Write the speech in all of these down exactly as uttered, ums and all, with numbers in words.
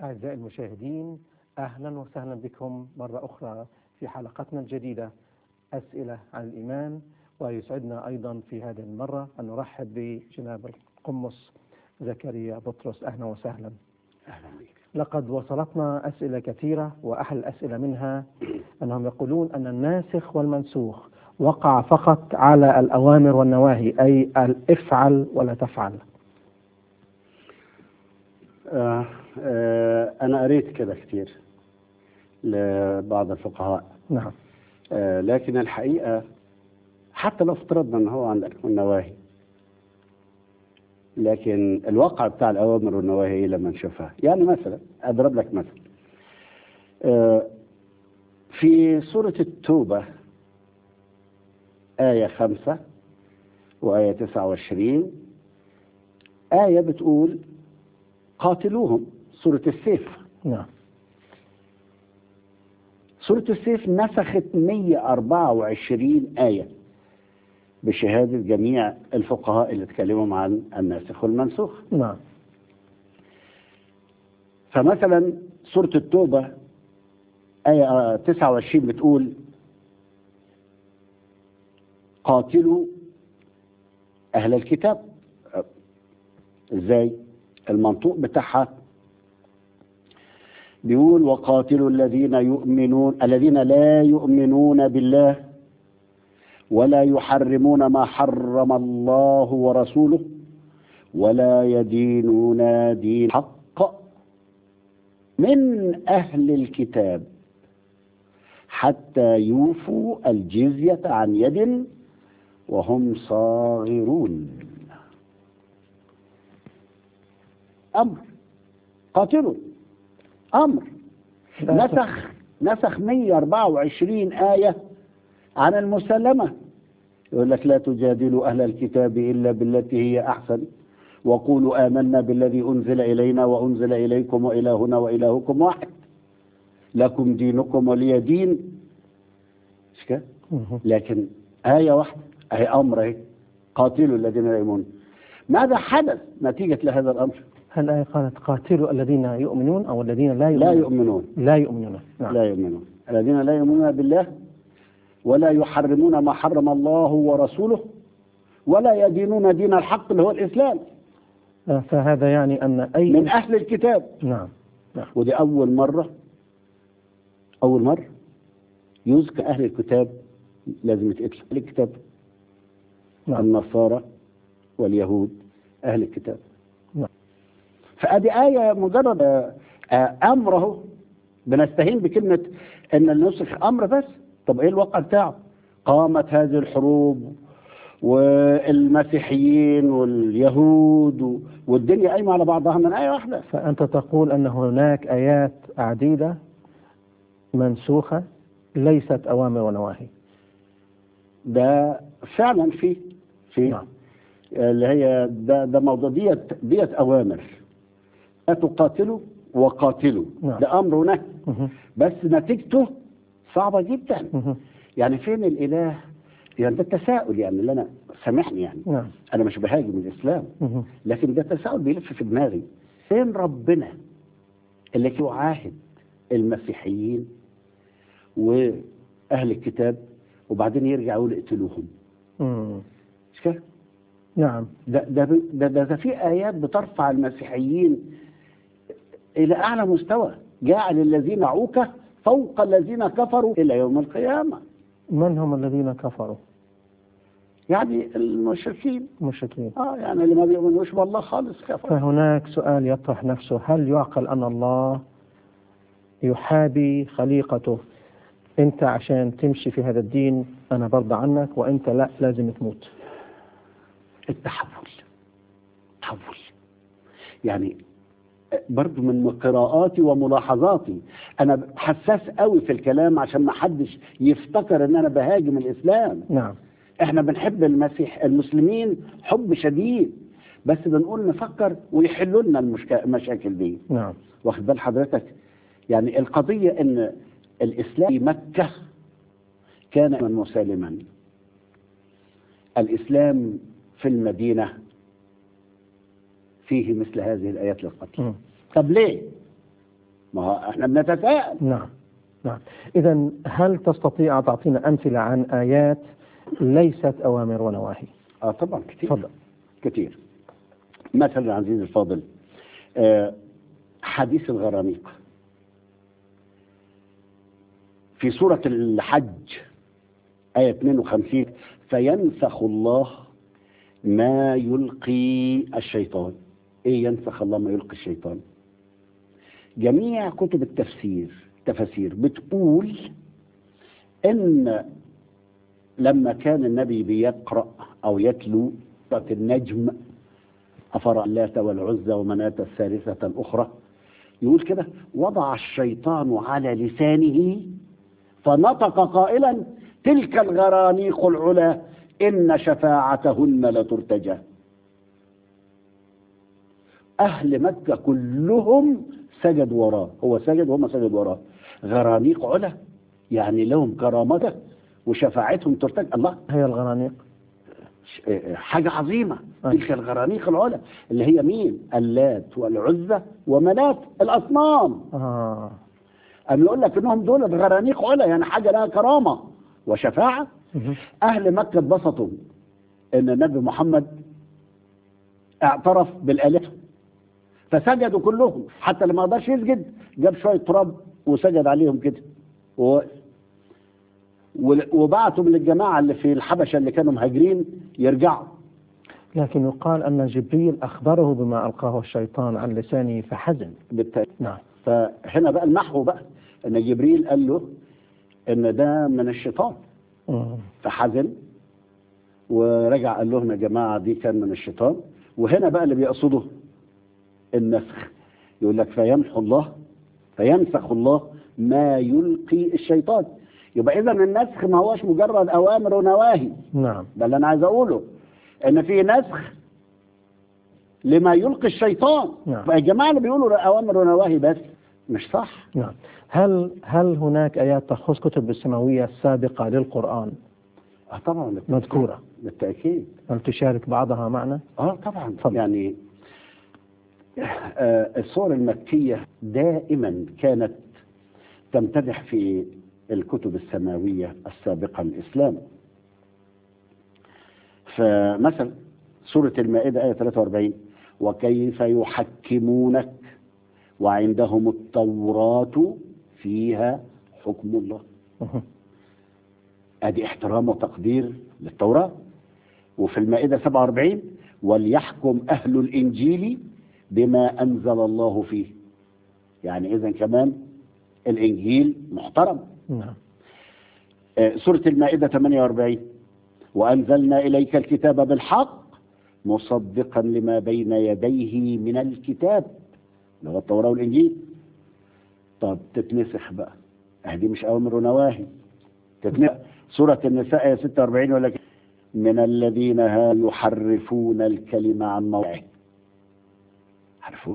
أعزائي المشاهدين، أهلا وسهلا بكم مرة أخرى في حلقتنا الجديدة أسئلة عن الإيمان. ويسعدنا أيضا في هذه المرة أن نرحب بجناب القمص زكريا بطرس. أهلا وسهلا. أهلا بك. لقد وصلتنا أسئلة كثيرة، وأحد الأسئلة منها أنهم يقولون أن الناسخ والمنسوخ وقع فقط على الأوامر والنواهي، أي افعل ولا تفعل. آه آه أنا قريت كده كتير لبعض الفقهاء. نعم. آه لكن الحقيقة حتى لو افترضنا أن هو عند النواهي، لكن الواقع بتاع الأوامر والنواهي لما نشوفها، يعني مثلا أضرب لك مثل آه في سورة التوبة آية خمسة وآية تسعة وعشرين، آية بتقول قاتلوهم، سورة السيف. نعم. سورة السيف نسخت مئة وأربعة وعشرين آية بشهادة جميع الفقهاء اللي اتكلموا عن الناسخ والمنسوخ. نعم. فمثلا سورة التوبة آية تسعة وعشرين بتقول قاتلوا أهل الكتاب. ازاي؟ المنطوق بتاعها بيقول وقاتلوا الذين يؤمنون الذين لا يؤمنون بالله ولا يحرمون ما حرم الله ورسوله ولا يدينون دين حق من أهل الكتاب حتى يوفوا الجزية عن يد وهم صاغرون. أمر قاتلوا، أمر. نسخ نسخ مئة وأربعة وعشرين آية عن المسلمة. يقول لك لا تجادلوا أهل الكتاب إلا بالتي هي أحسن وقولوا آمنا بالذي أنزل إلينا وأنزل إليكم وإلهنا وإلهكم واحد لكم دينكم ولي دين. مش كده؟ لكن آية واحدة أهي أمر أهي قاتلوا الذين لا يؤمنون. ماذا حدث نتيجة لهذا الأمر؟ هل الآية قالت قاتلوا الذين يؤمنون أو الذين لا يؤمنون؟ لا يؤمنون. لا يؤمنون. نعم. لا يؤمنون. الذين لا يؤمنون بالله ولا يحرمون ما حرم الله ورسوله ولا يدينون دين الحق اللي هو الإسلام. فهذا يعني أن أي من أهل الكتاب. نعم. نعم. ودي أول مرة أول مرة يذكر أهل الكتاب لازم يتقتل أهل الكتاب. نعم. النصارى واليهود أهل الكتاب. نعم. فأدي آية مجرد أمره، بنستهين بكلمة أن النسخ أمر بس. طب إيه الواقع بتاعه؟ قامت هذه الحروب والمسيحيين واليهود والدنيا قايمة على بعضها من آية واحدة. فأنت تقول أن هناك آيات عديدة منسوخة ليست أوامر ونواهي. ده فعلا في في نعم. اللي هي ده ده موضوع ديت ديت أوامر. لا تقاتلوا وقاتلوا. نعم. ده أمر ونهي. مه. بس نتيجته صعبة جدا. مه. يعني فين الإله؟ يعني ده التساؤل، يعني اللي أنا سامحني يعني. نعم. أنا مش بهاجم الإسلام، مه. لكن ده تساؤل بيلف في دماغي. فين ربنا اللي يعاهد المسيحيين وأهل الكتاب وبعدين يرجع يقول اقتلوهم؟ مه. مش كده؟ نعم. ده ده ده, ده, ده في آيات بترفع المسيحيين إلى أعلى مستوى. جاعل الذين معوك فوق الذين كفروا إلى يوم القيامة. من هم الذين كفروا؟ يعني المشركين. مشركين. آه يعني اللي ما بيؤمنوش بالله خالص كفر. فهناك سؤال يطرح نفسه: هل يعقل أن الله يحابي خليقته؟ أنت عشان تمشي في هذا الدين أنا برضى عنك، وأنت لا، لازم تموت. التحول تحول يعني برضو من قراءاتي وملاحظاتي. أنا حساس قوي في الكلام عشان ما حدش يفتكر أن أنا بهاجم الإسلام. نعم. احنا بنحب المسيح المسلمين حب شديد، بس بنقول نفكر ويحلوا لنا المشاكل دي. نعم. واخد بال حضرتك؟ يعني القضية ان الاسلام في مكة كان مسالما، الاسلام في المدينة فيه مثل هذه الايات للقتل. م. طب ليه؟ ما هو احنا بنتساءل. نعم نعم. إذا هل تستطيع تعطينا أمثلة عن آيات ليست أوامر ونواهي؟ اه طبعا كتير. تفضل. كتير. مثلا عزيزي الفاضل، آه حديث الغرانيق في سورة الحج آية اثنين وخمسين: فينسخ الله ما يلقي الشيطان. ايه ينسخ الله ما يلقي الشيطان؟ جميع كتب التفسير تفاسير بتقول ان لما كان النبي بيقرأ او يتلو سورة النجم: أفرأى اللات والعزى ومناة الثالثة الأخرى، يقول كده: وضع الشيطان على لسانه فنطق قائلا: تلك الغرانيق العلا إن شفاعتهن لترتجى. أهل مكة كلهم سجدوا وراه، هو سجد وهم سجدوا وراه. غرانيق علا يعني لهم كرامته وشفاعتهم ترتجى. الله، هي الغرانيق حاجة عظيمة. أي. تلك الغرانيق العلا اللي هي مين؟ اللات والعزى ومناة الأصنام. آه. أم يقول لك إنهم دول غرانيق علا، يعني حاجة لها كرامة وشفاعة. مه. أهل مكة اتبسطوا إن النبي محمد اعترف بالآلهة فسجدوا كلهم، حتى لما قدرش يسجد جاب شوية تراب وسجد عليهم كده و... وبعتوا من الجماعة اللي في الحبشة اللي كانوا مهاجرين يرجعوا. لكن يقال أن جبريل أخبره بما ألقاه الشيطان عن لسانه فحزن. بالتالي نعم. فهنا بقى المحو بقى ان جبريل قال له ان ده من الشيطان مم. فحزن ورجع قال لهم: يا جماعة دي كان من الشيطان. وهنا بقى اللي بيقصده النسخ، يقول لك: فيمحو الله فينسخ الله ما يلقي الشيطان. يبقى اذا النسخ ما هوش مجرد اوامر ونواهي. نعم. ده اللي انا عايز اقوله، ان في نسخ لما يلقي الشيطان. نعم. فالجماعة اللي بيقولوا اوامر ونواهي بس مش صح. نعم. هل هل هناك آيات تخص كتب السماوية السابقة للقرآن اه طبعا بالتأكيد. مذكورة؟ بالتأكيد. هل تشارك بعضها معنا؟ اه طبعا. فضل. يعني آه السور المكية دائما كانت تمتدح في الكتب السماوية السابقة للإسلام. فمثلا سورة المائدة آية ثلاثة وأربعين: وكيف يحكمونك وعندهم التوراة فيها حكم الله. مه. ادي احترام وتقدير للتوراة. وفي المائدة سبعة وأربعين: وليحكم أهل الإنجيل بما أنزل الله فيه. يعني إذن كمان الإنجيل محترم. نعم. آه سورة المائدة ثمانية وأربعين: وأنزلنا إليك الكتاب بالحق مصدقا لما بين يديه من الكتاب، اللي هو التوراة والإنجيل. طب تتنسخ بقى، دي مش أوامر ونواهي. تتنسخ. سورة النساء آية ستة وأربعين: ولا من الذين ها يحرفون الكلمة عن مواضعه. عرفوه؟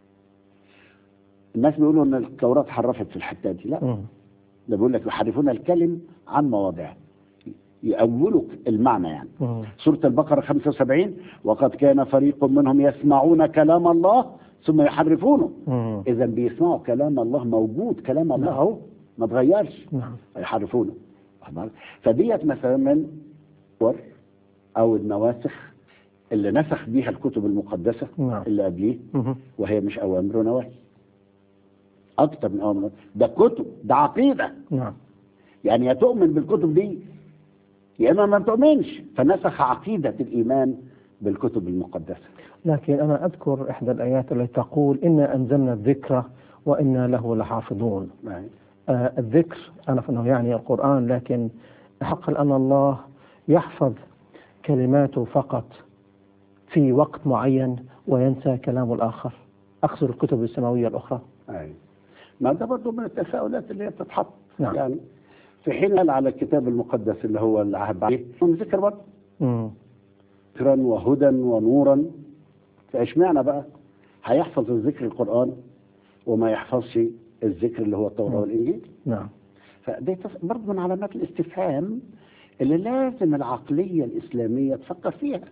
الناس بيقولوا ان التوراة حرفت في الحتة دي. لا، مم. ده بيقول لك يحرفون الكلم عن مواضعه، يأولوا المعنى يعني. مم. سورة البقرة خمسة وسبعين: وقد كان فريق منهم يسمعون كلام الله ثم يحرفونه. مم. إذا بيسمعوا كلام الله، موجود كلام الله نعم. اهو ما تغيرش، نعم. يحرفونه. فديت مثلا من الصور او النواسخ اللي نسخ بيها الكتب المقدسة نعم. اللي قبليه، مه. وهي مش اوامر ونواهي، اكتر من اوامر. ده كتب، ده عقيدة. نعم. يعني يا تؤمن بالكتب دي يا اما ما تؤمنش. فنسخ عقيدة الايمان بالكتب المقدسة. لكن أنا أذكر إحدى الآيات التي تقول: إنا أنزلنا الذكر وإنا له لحافظون. يعني آه الذكر أنا أنه يعني القرآن، لكن حقا أن الله يحفظ كلماته فقط في وقت معين وينسى كلام الآخر. أقصد الكتب السماوية الأخرى. يعني ما ده برضه من التساؤلات اللي هي بتتحط. نعم. يعني في حين قال على الكتاب المقدس اللي هو العهد عليه ذكر برضه مم. ذكرا وهدى ونورا. فاشمعنى بقى هيحفظ الذكر القرآن وما يحفظش الذكر اللي هو التوراة والإنجيل؟ نعم. فدي برضه من علامات الاستفهام اللي لازم العقلية الإسلامية تفكر فيها.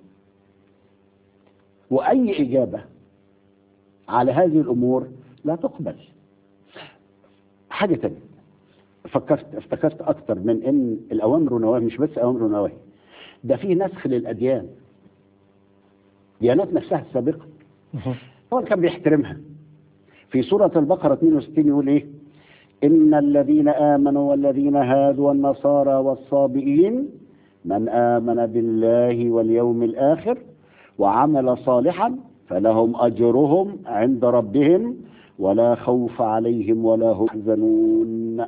وأي إجابة على هذه الأمور لا تقبل. حاجة تانية، فكرت افتكرت أكتر من إن الأوامر والنواهي مش بس أوامر ونواهي، ده في نسخ للأديان، ديانات نفسها السابقة هو كان بيحترمها. في سورة البقرة اثنين وستين يقول إيه؟ إن الذين آمنوا والذين هادوا والنصارى والصابئين من آمن بالله واليوم الآخر وعمل صالحا فلهم أجرهم عند ربهم ولا خوف عليهم ولا هم يحزنون.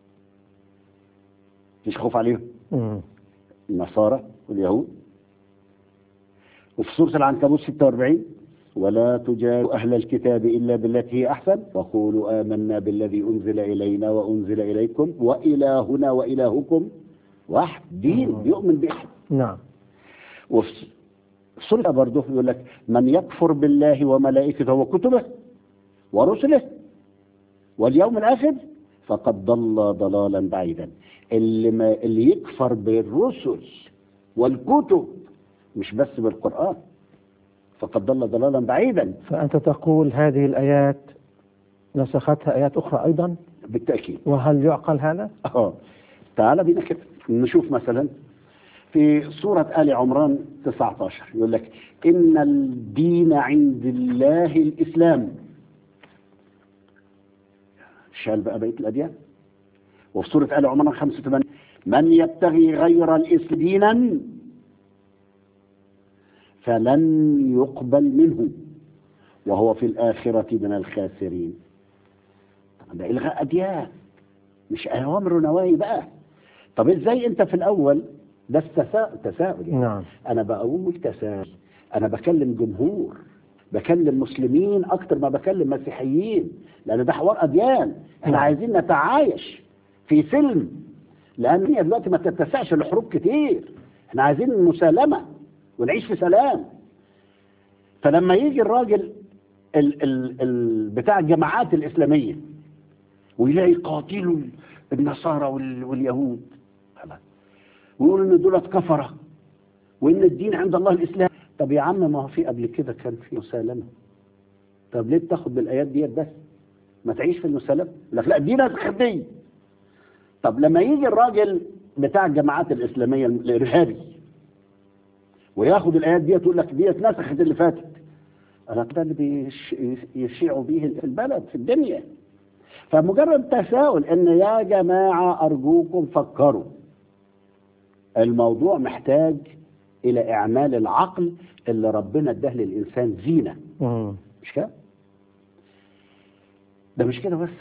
مش خوف عليهم النصارى واليهود. وفي سورة العنكبوت ستة وأربعين ولا تجادلوا أهل الكتاب إلا بالتي هي أحسن وقولوا آمنا بالذي أنزل إلينا وأنزل إليكم وإلهنا وإلهكم واحد، دين يؤمن بأحد. نعم. وفي سورة برضه يقول لك من يكفر بالله وملائكته وكتبه ورسله واليوم الآخر فقد ضل ضلالا بعيدا. اللي, ما اللي يكفر بالرسل والكتب مش بس بالقرآن فقد ضل ضلالا بعيدا. فأنت تقول هذه الآيات نسختها آيات أخرى أيضا؟ بالتأكيد. وهل يعقل هذا؟ اه تعال بينا كده نشوف مثلا في سورة آل عمران تسعة عشر يقول لك إن الدين عند الله الإسلام. شال بقى بقية الأديان. وفي سورة آل عمران خمسة وثمانين من يبتغي غير الإسلام دينا فلن يقبل منه وهو في الآخرة من الخاسرين. ده إلغاء أديان مش أوامر ونواهي بقى. طب إزاي أنت في الأول ده التساؤل تساؤل يعني. نعم. أنا بقول تساؤل، أنا بكلم جمهور، بكلم مسلمين أكتر ما بكلم مسيحيين، لأن ده حوار أديان. إحنا نعم. عايزين نتعايش في سلم، لأن هي دلوقتي ما تتسعش لحروب كتير. إحنا عايزين مسالمة ونعيش في سلام. فلما يجي الراجل ال ال ال بتاع الجماعات الإسلامية ويلاقي قاتلوا النصارى وال واليهود ويقول ان دولت كفرة وان الدين عند الله الإسلام. طب يا عم ما هو في قبل كده كان في مسالمة. طب ليه بتاخد بالآيات ديت بس ما تعيش في المسالمة؟ لك لا الدين هتخدي. طب لما يجي الراجل بتاع الجماعات الإسلامية الإرهابي وياخد الآيات ديت يقول لك ديت نسخت اللي فاتت، أنا ده اللي بيشيعوا بيه في البلد في الدنيا. فمجرد تساؤل ان يا جماعة ارجوكم فكروا، الموضوع محتاج الى اعمال العقل اللي ربنا اداه للانسان زينة. مم. مش كده؟ ده مش كده بس،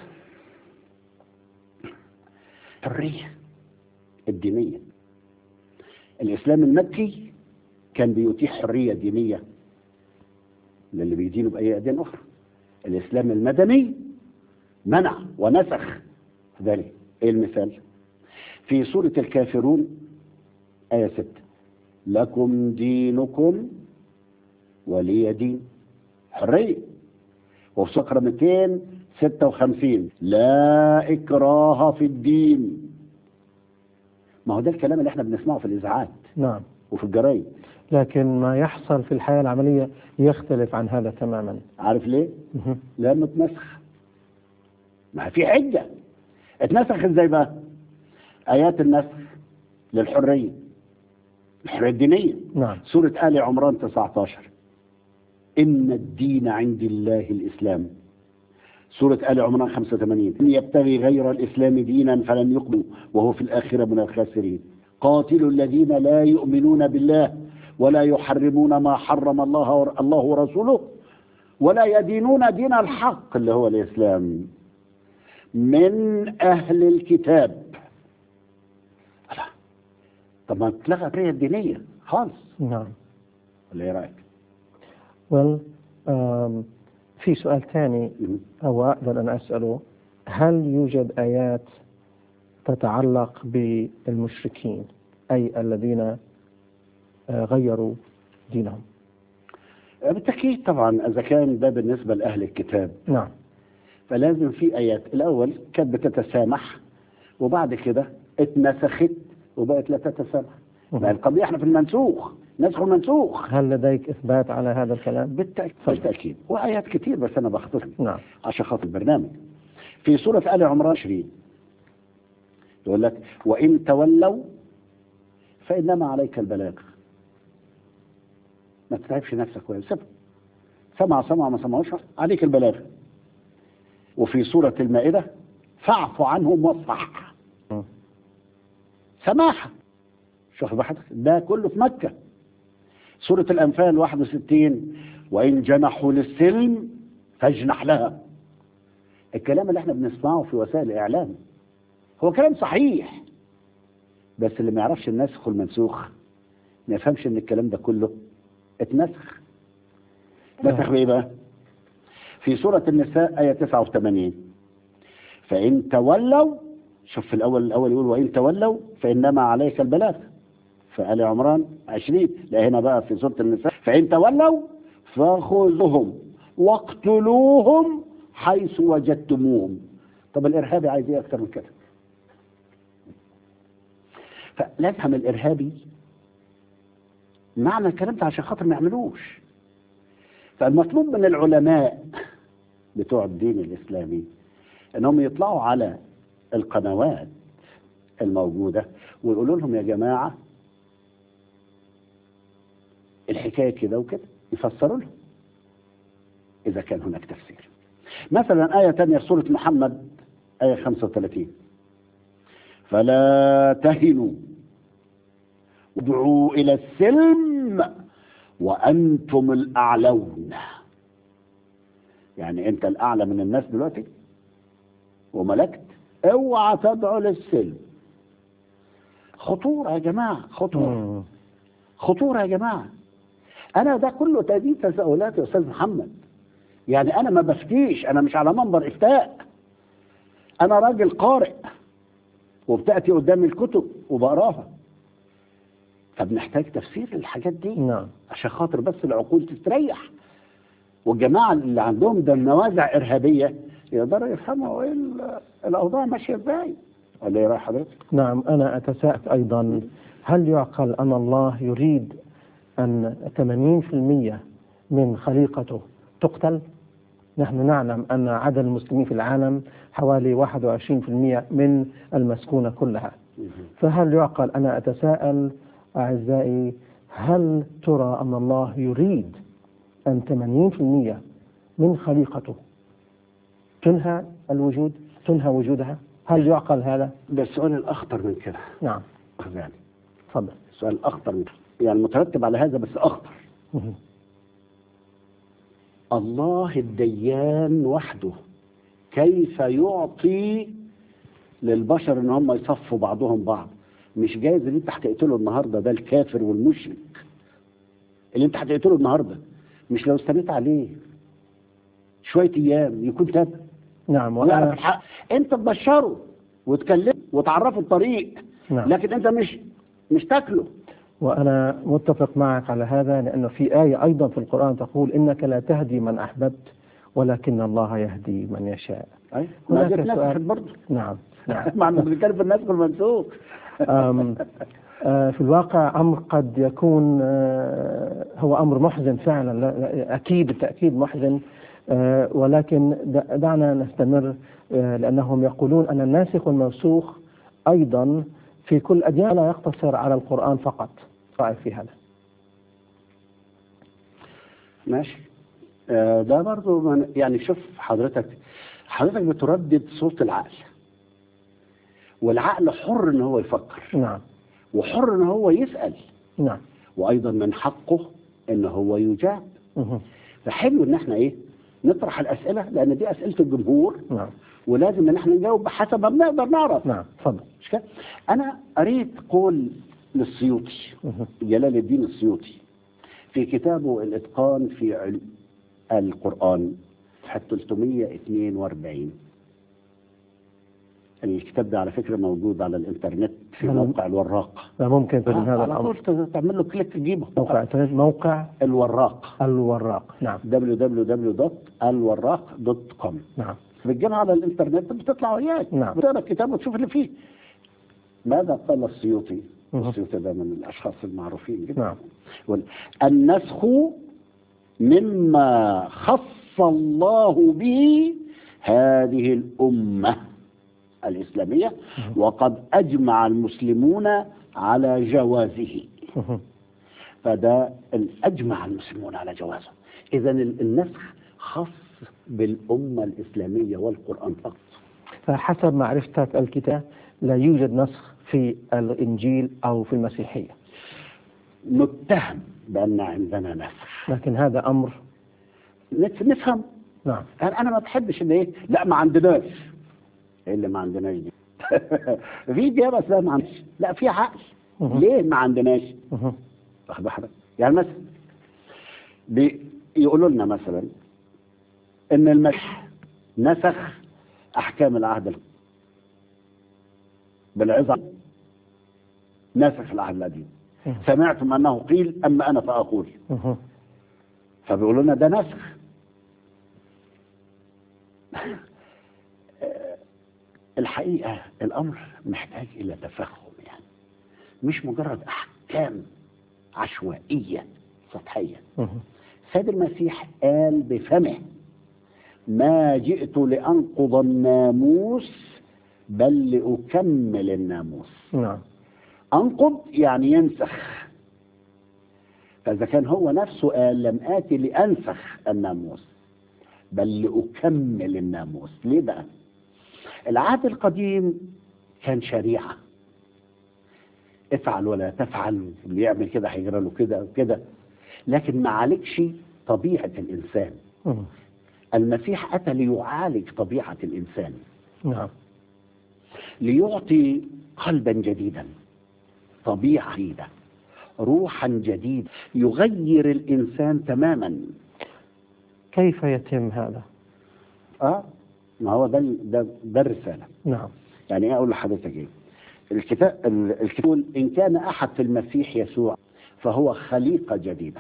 الحرية الدينية. الاسلام المكي كان بيتيح حرية دينية للي بيدينوا باي اديان اخرى. الاسلام المدني منع ونسخ ذلك. ايه المثال؟ في سورة الكافرون آية ستة لكم دينكم ولي دين، حرية. وفي سورة مئتين وستة وخمسين لا إكراه في الدين. ما هو ده الكلام اللي احنا بنسمعه في الإذاعات نعم وفي الجرايد، لكن ما يحصل في الحياة العملية يختلف عن هذا تماما. عارف ليه؟ مه. لأنه اتنسخ. ما في حجة. اتنسخ ازاي بقى؟ آيات النسخ للحرية، الحرية الدينية. نعم. سورة آل عمران تسعة عشر إن الدين عند الله الإسلام. سورة آل عمران خمسة وثمانين من يبتغي غير الإسلام دينا فلن يقبل وهو في الآخرة من الخاسرين. قاتلوا الذين لا يؤمنون بالله ولا يحرمون ما حرم الله الله ورسوله ولا يدينون دين الحق اللي هو الإسلام من أهل الكتاب. لا. طب ما اتلغت الحرية الدينية خالص. نعم. ولا ايه رأيك؟ well, um, في سؤال ثاني أو أقدر أن أسأله، هل يوجد آيات تتعلق بالمشركين أي الذين غيروا دينهم؟ بالتأكيد طبعا. إذا كان ده بالنسبة لأهل الكتاب نعم، فلازم في آيات. الأول كانت بتتسامح وبعد كده اتنسخت وبقت لا تتسامح. ما القضية احنا في المنسوخ، نسخ المنسوخ. هل لديك إثبات على هذا الكلام؟ بالتأكيد, بالتأكيد. وآيات كتير بس أنا بختصر نعم. عشان خاطر البرنامج. في سورة آل عمران عشرين يقول لك وإن تولوا فإنما عليك البلاغ. ما تتعبش نفسك ولا سيبهم، سمع سمع ما سمعوش عليك البلاغ. وفي سورة المائدة فاعف عنهم واصفح. سماحة. شوف بحثك ده كله في مكة. سورة الأنفال واحد وستين وإن جنحوا للسلم فاجنح لها. الكلام اللي احنا بنسمعه في وسائل الإعلام هو كلام صحيح، بس اللي ما يعرفش الناسخ والمنسوخ ما يفهمش ان الكلام ده كله اتنسخ. نسخ بايه بقى؟ في سورة النساء آية تسعة وثمانين فإن تولوا، شوف في الأول الأول يقول وإن تولوا فإنما عليك البلاغ. في آل عمران عشرين، لا هنا بقى في سورة النساء فإن تولوا فخذوهم واقتلوهم حيث وجدتموهم. طب الإرهابي عايز ايه أكتر من كده؟ فلازم الإرهابي معنى الكلام ده عشان خاطر ما يعملوش. فالمطلوب من العلماء بتوع الدين الإسلامي انهم يطلعوا على القنوات الموجودة ويقولوا لهم يا جماعة الحكاية كده وكده، يفسروا لهم إذا كان هناك تفسير. مثلا آية تانية في سورة محمد آية خمسة وثلاثين فلا تهنوا ادعوا إلى السلم وأنتم الأعلون. يعني أنت الأعلى من الناس دلوقتي وملكت، اوعى تدعوا للسلم. خطورة يا جماعة، خطورة خطورة يا جماعة. أنا ده كله تأديب تساؤلات يا أستاذ محمد. يعني أنا ما بفتيش، أنا مش على منبر إفتاء، أنا راجل قارئ وبتأتي قدامي الكتب وبقراها، فبنحتاج تفسير للحاجات دي. نعم. عشان خاطر بس العقول تستريح، والجماعة اللي عندهم ده نوازع إرهابية يقدروا يفهموا ايه الأوضاع ماشية ازاي. ولا ايه رأي حضرتك؟ نعم، أنا أتساءل أيضا، هل يعقل أن الله يريد أن ثمانين بالمئة من خليقته تقتل؟ نحن نعلم أن عدد المسلمين في العالم حوالي واحد وعشرين بالمئة من المسكونة كلها. فهل يعقل، أنا أتساءل أعزائي، هل ترى أن الله يريد أن ثمانين بالمئة من خليقته تنهى الوجود، تنهى وجودها؟ هل يعقل هذا؟ ده السؤال الأخطر من كده. نعم. يعني تفضل. السؤال الأخطر من كده، يعني مترتب على هذا بس أخطر. الله الديان وحده كيف يعطي للبشر ان هم يصفوا بعضهم بعض؟ مش جايز اللي انت هتقتله النهارده ده الكافر والمشرك اللي انت هتقتله النهارده، مش لو استنيت عليه شويه ايام يكون تاب. نعم. ويعرف الحق، انت تبشره وتكلمه وتعرفه الطريق. نعم. لكن انت مش مش تاكله. وأنا متفق معك على هذا، لأنه في آية أيضا في القرآن تقول إنك لا تهدي من أحببت ولكن الله يهدي من يشاء. أي. هناك ما سؤال برضه. نعم. نعم. معنى بنتكلم في الناس والمنسوخ. في الواقع أمر قد يكون هو أمر محزن فعلا، أكيد بالتأكيد محزن، ولكن دعنا نستمر، لأنهم يقولون أن الناسخ والمنسوخ أيضا في كل أديان لا يقتصر على القرآن فقط. رأيك في هذا؟ ماشي. آه ده برضو من يعني شوف حضرتك حضرتك بتردد صوت العقل، والعقل حر ان هو يفكر. نعم. وحر ان هو يسأل. نعم. وايضا من حقه ان هو يجاب. مه. فحلو ان احنا ايه نطرح الاسئله، لان دي اسئله الجمهور. نعم. ولازم ان احنا نجاوب بحسب ما بنقدر نعرف. نعم. تفضل. مش كده؟ انا قريت قول للسيوطي، جلال الدين السيوطي، في كتابه الاتقان في علم القرآن صفحة ثلاثمئة واثنين وأربعين. الكتاب ده على فكرة موجود على الانترنت في موقع الوراق. لا ممكن آه هذا على طول تعمل له كليك تجيبه. موقع موقع الوراق. الوراق. نعم. دبليو دبليو دبليو دوت الوراق دوت كوم. نعم. بتجيبها على الانترنت بتطلع وياك. نعم. بتقرا الكتاب وتشوف اللي فيه. ماذا قال السيوطي؟ السيوطي ده من الاشخاص المعروفين جدا. نعم. النسخ مما خص الله به هذه الأمة الإسلامية، وقد أجمع المسلمون على جوازه. فده أجمع المسلمون على جوازه. إذا النسخ خاص بالأمة الإسلامية والقرآن فقط. فحسب معرفتك الكتاب لا يوجد نسخ في الإنجيل أو في المسيحية. نتهم بأن عندنا نسخ، لكن هذا أمر نفهم. نعم. أنا ما بحبش إن إيه لا ما عندناش. إيه اللي ما عندناش دي؟ في إجابة بس ما عندناش، لا في عقل. ليه ما عندناش؟ واخد بالك؟ يعني مثلا بيقولوا لنا مثلا إن المسيح نسخ أحكام العهد بالعظة، نسخ العهد القديم. سمعتم أنه قيل أما أنا فأقول. فبيقولوا لنا ده نسخ. الحقيقة الأمر محتاج إلى تفهم، يعني مش مجرد أحكام عشوائية سطحية. سيد المسيح قال بفمه: ما جئت لأنقض الناموس بل لأكمل الناموس. نعم. أنقض يعني ينسخ. فإذا كان هو نفسه قال لم آتي لأنسخ الناموس بل لأكمل الناموس. ليه بقى؟ العهد القديم كان شريعة، افعل ولا تفعل، اللي يعمل كده هيجرى له كده وكده، لكن ما عالجش طبيعة الإنسان. المسيح أتى ليعالج طبيعة الإنسان. نعم. ليعطي قلبا جديدا، طبيعة جديدة، روحا جديدة، يغير الإنسان تماما. كيف يتم هذا؟ اه ما هو ده ده ده الرسالة. نعم. يعني ايه اقول لحضرتك ايه؟ الكتاب الكتاب ان كان احد في المسيح يسوع فهو خليقة جديدة.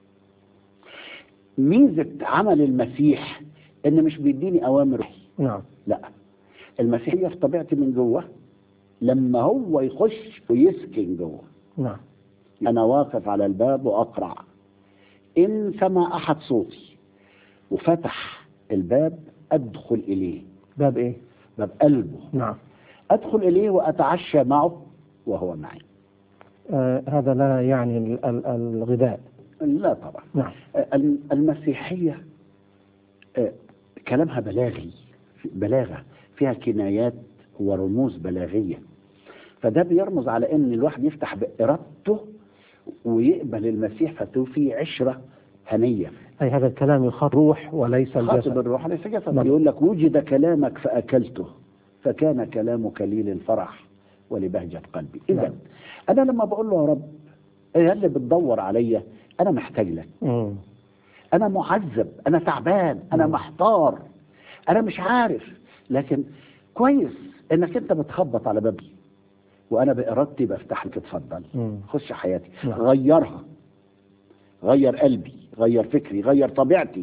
ميزة عمل المسيح ان مش بيديني اوامر. نعم. لا، المسيحية في طبيعتي من جوه، لما هو يخش ويسكن جوه. نعم. انا واقف على الباب واقرع، ان سمع احد صوتي وفتح الباب ادخل اليه. باب ايه؟ باب قلبه. نعم. ادخل اليه واتعشى معه وهو معي. آه هذا لا يعني ال- ال- الغذاء. لا طبعا. نعم. آه المسيحية آه كلامها بلاغي، بلاغة فيها كنايات ورموز بلاغية. فده بيرمز على ان الواحد يفتح بإرادته ويقبل المسيح فتوفي عشرة هنية. أي هذا الكلام يخاطب روح وليس الجسد. خاطب الروح ليس جسد. نعم. يقول لك: وجد كلامك فأكلته فكان كلامك لي للفرح ولبهجة قلبي. إذا نعم. أنا لما بقول له: يا رب إيه اللي بتدور عليا؟ أنا محتاج لك. مم. أنا معذب، أنا تعبان، أنا مم. محتار، أنا مش عارف، لكن كويس إنك أنت بتخبط على بابي وأنا بإرادتي بفتح لك. اتفضل مم. خش حياتي. نعم. غيرها، غير قلبي، غير فكري، غير طبيعتي.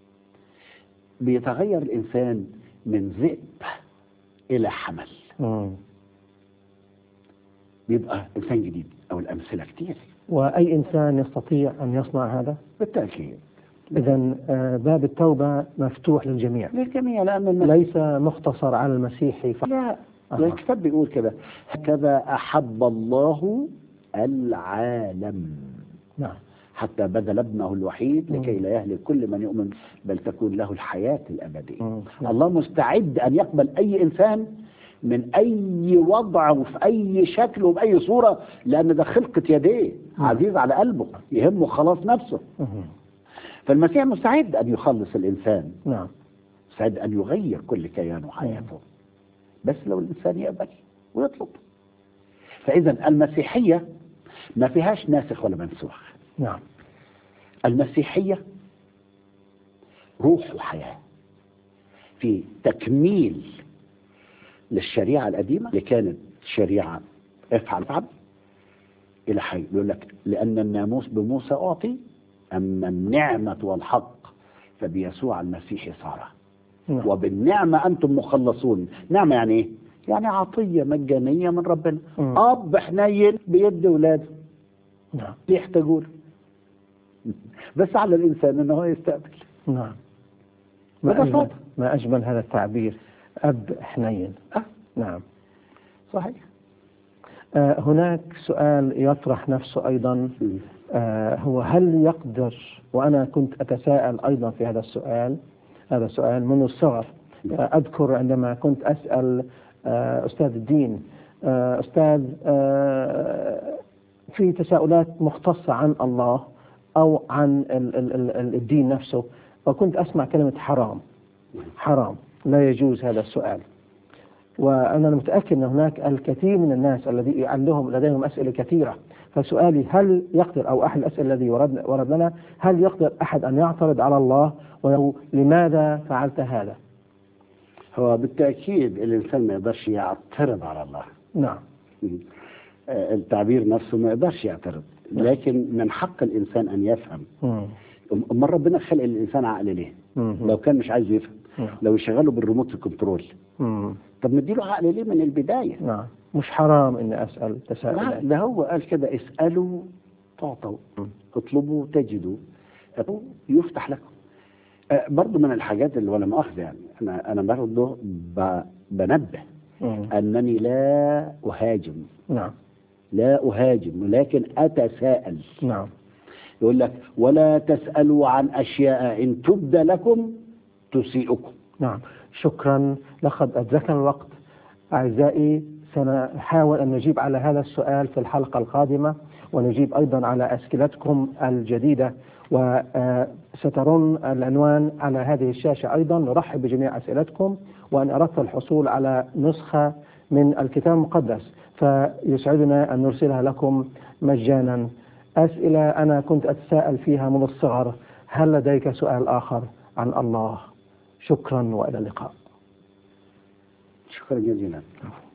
بيتغير الإنسان من ذئب إلى حمل. مم. بيبقى إنسان جديد. أو الأمثلة كتير. وأي إنسان يستطيع أن يصنع هذا؟ بالتأكيد. إذن آه، باب التوبة مفتوح للجميع، للجميع، لأن المسيح ليس مختصر على المسيحي فقط. لا، أه. الكتاب بيقول كده: هكذا أحب الله العالم نعم. حتى بذل ابنه الوحيد لكي مم. لا يهلك كل من يؤمن بل تكون له الحياة الأبدية. مم. نعم. الله مستعد أن يقبل أي إنسان من أي وضع وفي أي شكل وبأي صورة، لأن ده خلقة يديه. نعم. عزيز على قلبه، يهمه خلاص نفسه. مم. فالمسيح مستعد أن يخلص الإنسان، نعم. مستعد أن يغير كل كيانه وحياته، بس لو الإنسان يقبل ويطلب. فإذا المسيحية ما فيهاش ناسخ ولا منسوخ. نعم. المسيحية روح وحياة في تكميل للشريعة القديمة اللي كانت شريعة افعل فعل إلى حي. يقول لك: لأن الناموس بموسى أعطي، أما النعمة والحق فبيسوع المسيح صار. نعم. وبالنعمة أنتم مخلصون. نعمة يعني إيه؟ يعني عطية مجانية من ربنا. مم. أب حنين بيدي ولاده نعم. يحتاجون، بس على الإنسان أنه يستقبل. نعم. ما أجمل, ببساطة. ما أجمل هذا التعبير، أب حنين. أه نعم صحيح. آه هناك سؤال يطرح نفسه أيضا، آه هو هل يقدر، وأنا كنت أتساءل أيضا في هذا السؤال، هذا سؤال منذ الصغر. آه أذكر عندما كنت أسأل آه أستاذ الدين، آه أستاذ آه في تساؤلات مختصة عن الله أو عن ال ال ال الدين نفسه، وكنت أسمع كلمة حرام حرام، لا يجوز هذا السؤال. وأنا متأكد أن هناك الكثير من الناس الذي عندهم لديهم أسئلة كثيرة، فسؤالي هل يقدر، أو أحد الأسئلة الذي ورد, ورد لنا، هل يقدر أحد أن يعترض على الله ويقول لماذا فعلت هذا؟ هو بالتأكيد الإنسان ما يقدرش يعترض على الله. نعم. التعبير نفسه ما يقدرش يعترض، لكن من حق الإنسان أن يفهم. أما ربنا خلق الإنسان عقل ليه؟ لو كان مش عايز يفهم، لو يشغله بالريموت كنترول، طب نديله عقل ليه من البداية؟ نعم. مش حرام إني أسأل تساؤلات. لا، ده هو قال كده: اسألوا تعطوا، اطلبوا تجدوا، يفتح لكم. أه برضو من الحاجات اللي ولا مؤاخذة يعني، أنا أنا برضو بنبه مم. أنني لا أهاجم. نعم. لا أهاجم ولكن أتساءل. نعم. يقول لك: ولا تسألوا عن أشياء إن تبد لكم تسيئكم. نعم. شكرا، لقد أدركنا الوقت. أعزائي، سنحاول أن نجيب على هذا السؤال في الحلقة القادمة، ونجيب أيضا على أسئلتكم الجديدة، وسترون العنوان على هذه الشاشة أيضا. نرحب بجميع أسئلتكم، وأن أردت الحصول على نسخة من الكتاب المقدس فيسعدنا أن نرسلها لكم مجانا. أسئلة أنا كنت أتساءل فيها منذ الصغر. هل لديك سؤال آخر عن الله؟ شكرا وإلى اللقاء. شكرا جزيلا.